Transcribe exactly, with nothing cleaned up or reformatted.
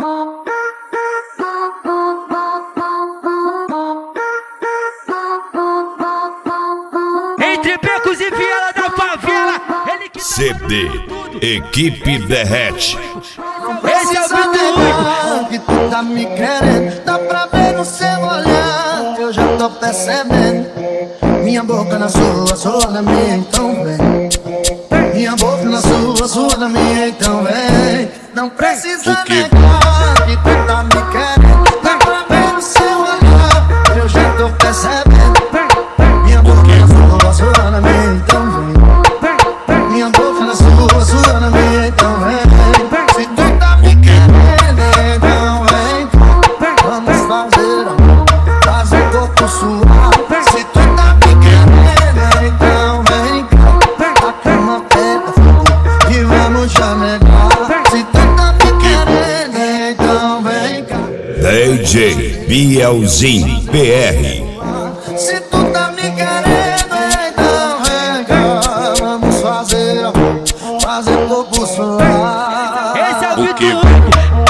Entre becos e viela da favela, ele que C D Equipe Derrete. Esse é o Vitor que tu tá me querendo, dá pra ver no seu olhar, eu já tô percebendo. Minha boca na sua, sua na minha, então vem. Minha boca na sua, sua na minha, então vem. Não precisa negar que tu tá me querendo, dá pra ver no seu olhar, eu já tô percebendo. Minha boca na sua, sua na minha, então vem. Minha boca na sua, sua na minha, então vem. Se tu tá me querendo, então vem. Vamos fazer amor, fazer o corpo suar. Se tu tá me querendo, então vem cá. A cama pega fogo e vamos chamegar. Se tu tá me querendo, então vem cá. D J Bielzinho P R. Se tu tá me querendo, então vem cá. Vamos fazer amor, fazer o corpo suar. Esse é o Vitor